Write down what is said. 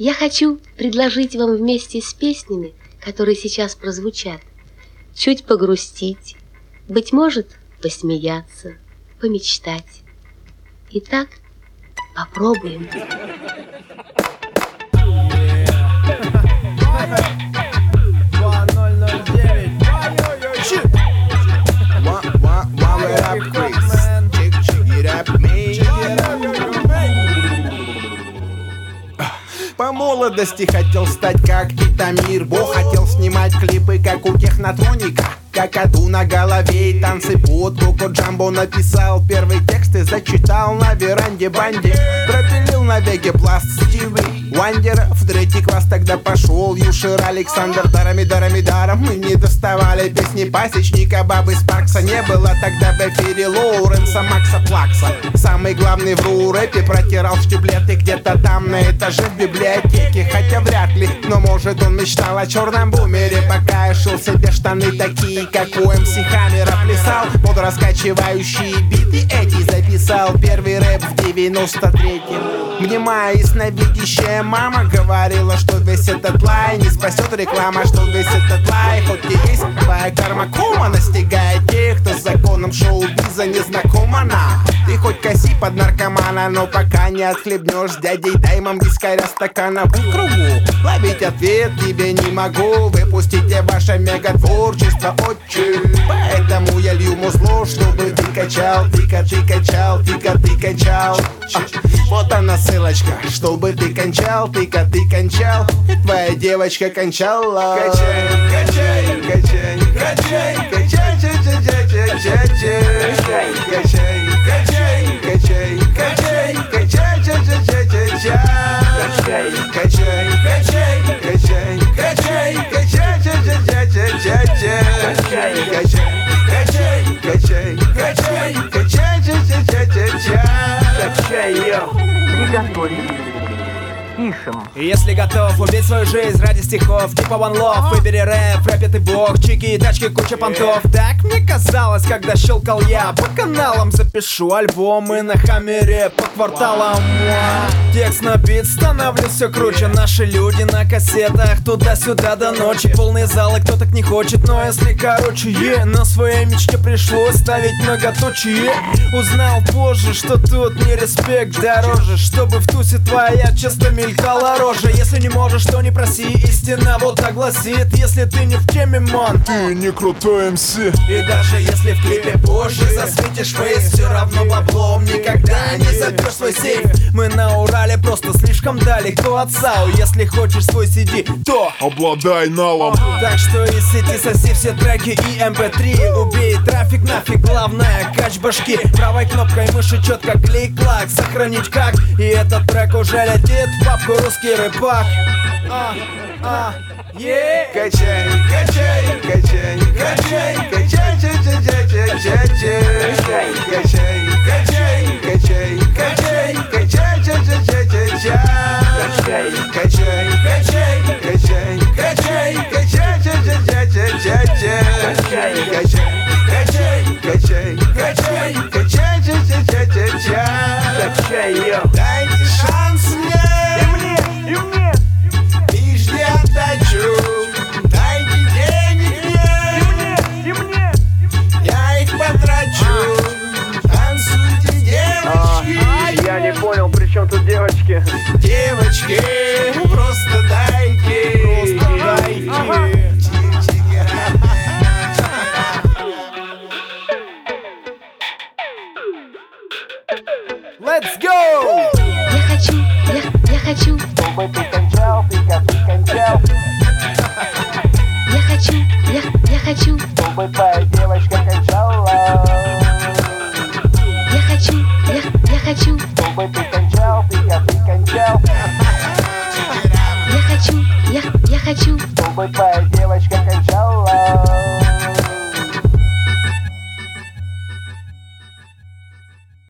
Я хочу предложить вам вместе с песнями, которые сейчас прозвучат, чуть погрустить, быть может, посмеяться, помечтать. Итак, попробуем. По молодости хотел стать как Титамир, Бог хотел снимать клипы, как у Технотроника. Какаду на голове и танцы под Коко Джамбо. Написал первый текст и зачитал на веранде банде. Пропилил на веге пласт Стиви Уандера. В третий класс тогда пошел Юшир Александр. Даром мы не доставали песни пасечника Бабы Спаркса. Не было тогда в эфире Лоуренса Макса Плакса. Самый главный в рэпе протирал штиблеты где-то там на этаже в библиотеке. Хотя вряд ли, но может он мечтал о черном бумере, пока я шил себе штаны такие, как у МС Хаммера. Плясал под раскачивающие биты эти. Записал первый рэп в 93-м. Внимая ясновидящая мама говорила, что весь этот лай не спасет реклама, что весь этот лай, хоть и есть твоя карма кома, настигает тех, кто с законом шоу-биза не знаком она. Ты хоть коси под наркомана, но пока не отхлебнешь с дядей Даймом вискаря стакана в кругу. Ловить ответ тебе не могу, выпустите ваше мегатворчество, отче. Поэтому я лью музло, чтобы ты качал, ты качал. Вот она ссылочка, чтобы ты кончал, ты кончал, и твоя девочка кончала. Качай, Если готов убить свою жизнь ради стихов типа One Love, выбери рэп, рэпит и бог, чики и тачки, куча понтов. Так мне казалось, когда щелкал я по каналам. Запишу альбомы на Хаммере по кварталам. Текст на бит, становлюсь все круче. Наши люди на кассетах туда-сюда до ночи. Полные залы, кто так не хочет, но если короче, на своей мечте пришлось ставить многоточие. Узнал позже, что тут не респект дороже, чтобы в тусе твоя часто мелькала рожа. Если не можешь, то не проси, истина вот так гласит. Если ты не в теме, ман, ты не крутой МС. И даже если в клипе позже засветишь фейс, все равно баблом никогда не забьешь свой сейф. Мы на Урале просто слишком далеко от САУ. Если хочешь свой CD, то обладай налом. Так что из сети соси все треки и MP3. Убей трафик нафиг, главное кач башки. Правой кнопкой мыши четко клик-клак. Сохранить как, и этот трек уже летит в папку русский рэпак. Качай, дайте шанс мне, и мне, лишь не отдачу. Дайте денег мне, и мне, я их потрачу. Танцуйте, девочки. Я не понял, при чем тут девочки? Девочки, просто дайте. Let's go! Я хочу. Чтобы ты кончал, ты кончал.